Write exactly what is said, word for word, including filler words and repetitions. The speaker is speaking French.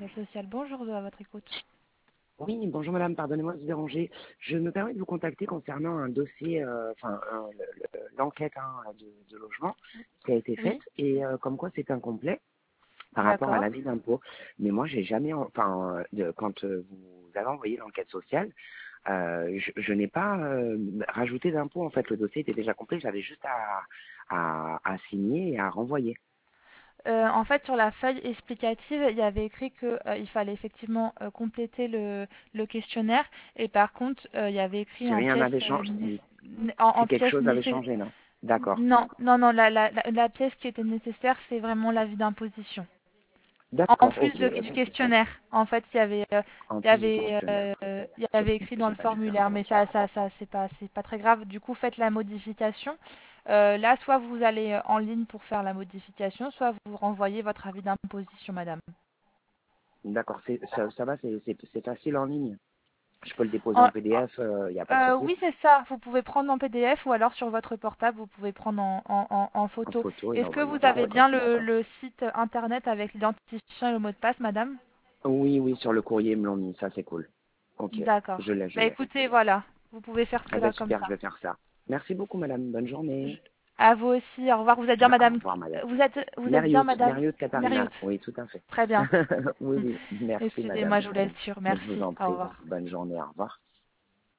social. Bonjour, à votre écoute. Oui, bonjour madame, pardonnez-moi de vous déranger. Je me permets de vous contacter concernant un dossier, euh, enfin un- le- le- l'enquête hein, de, de logement qui a été faite Oui, et euh, comme quoi c'est incomplet par rapport à d'accord. l'avis d'impôt. Mais moi j'ai jamais, en- enfin euh, de- quand euh, vous avez envoyé l'enquête sociale, euh, je, je n'ai pas euh, rajouté d'impôt en fait. Le dossier était déjà complet, j'avais juste à, à, à signer et à renvoyer. Euh, en fait, sur la feuille explicative, il y avait écrit que euh, il fallait effectivement euh, compléter le, le questionnaire et par contre, euh, il y avait écrit Si en rien pièce n'avait euh, changé, né- si, en, si en quelque pièce chose avait nécessaire. changé, non? D'accord. Non, non, non, la, la, la, la pièce qui était nécessaire, c'est vraiment l'avis d'imposition. En D'accord, plus ok, de- euh, du bon, questionnaire, en fait, il y avait, euh, en il y plus du avait, questionnaire. euh, il y avait écrit dans J'ai le pas vu ça. formulaire, mais ça, ça, ça, c'est pas, c'est pas très grave. Du coup, faites la modification. Euh, là, soit vous allez euh, en ligne pour faire la modification, soit vous renvoyez votre avis d'imposition, madame. D'accord, c'est, ça, ça va, c'est, c'est, c'est facile en ligne. Je peux le déposer En- en P D F, il n'y a pas de euh, souci. oui, c'est ça. Vous pouvez prendre en P D F ou alors sur votre portable, vous pouvez prendre en, en, en- en En photo. photo et Est-ce que l'envoyer vous en avez photo. bien le, D'accord. le site internet avec l'identifiant et le mot de passe, madame? Oui, oui, sur le courrier, ils me l'ont mis, ça c'est cool. Ok, D'accord. je l'ai, je Bah l'ai. écoutez, voilà. Vous pouvez faire Eh cela ben comme super, ça. je vais faire ça. Merci beaucoup madame, bonne Je- journée. À vous aussi. Au revoir. Vous êtes bien, Au madame. revoir madame. Vous êtes, vous êtes bien, Meriout, madame Meriout Katharina, Meriout. oui, tout à fait. Très bien. oui, oui, merci Excusez-moi, madame. je voulais être sûre. Je vous Merci. en Au prie, revoir. bonne journée, au revoir.